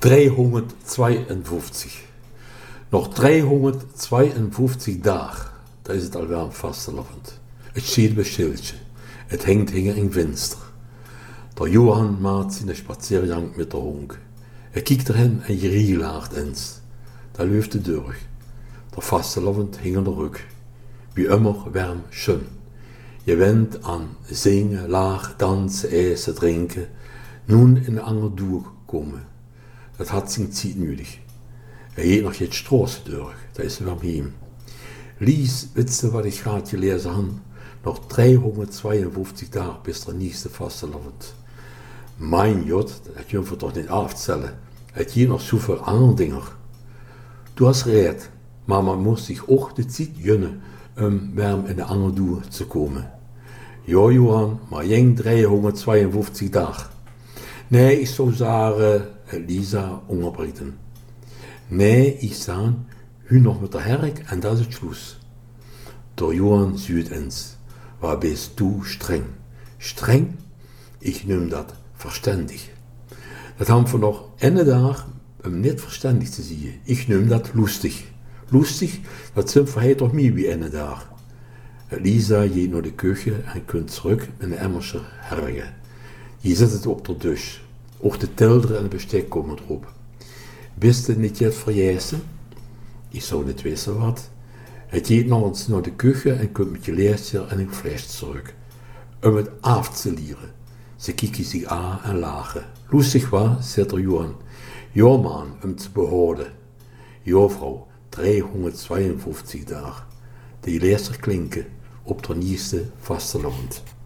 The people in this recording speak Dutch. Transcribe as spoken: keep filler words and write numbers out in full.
driehonderdtweeënvijftig. Nog driehonderdtweeënvijftig dagen, dan is het alweer een vastelavond. Het schiet bij stiltje. Het hangt hinger in venster. Der Johan maakt zijn spaziergang met de honk. Hij kijkt erin en gerielaagt eens. Daar loopt de deur. Der vastelavond hing aan de rug. Wie immer warm schön. Je went aan zingen, laag, dansen, eten, drinken. Nun in een ander doel komen. Dat had zijn tijd nodig. Hij heeft nog geen straße door. Dat is weer hem. Lies, weet je wat ik graag gelezen had? Nog driehonderdtweeënvijftig dagen bis der nächste vastelavond. Mein Gott, dat kun je toch niet afstellen. Het hier nog zoveel andere dingen. Du hast recht, maar man muss zich ook de tijd gunnen om warm in de andere doel te komen. Ja, Johan, maar jeng driehonderdtweeënvijftig dagen. Nee, ik zou zeggen, Lisa onderbreken. Nee, ik sta nu nog met de herk en dat is het Schluss. Der Johan zuid eens. Waar bist du streng? Streng? Ik noem dat verstandig. Dat haben we nog ene dag om niet verstandig te zien. Ik noem dat lustig. Lustig, dat zijn voor hij toch meer wie ene dag. Lisa gaat naar de keuken en komt terug met een emmertje hergen. Je zet het op de douche. Ook de telder en het bestek komen erop. Bist het niet yet verjijzen? Ik zou niet weten wat. Het gaat nog eens naar de keuken en komt met je leertje en een fles terug. Om het af te leren. Ze kijken zich aan en lachen. Lustig wat, zegt er Johan. Ja man, om te behouden. Ja vrouw, driehonderdtweeënvijftig dagen. Die leertje klinken op de nieuwste vastelavond.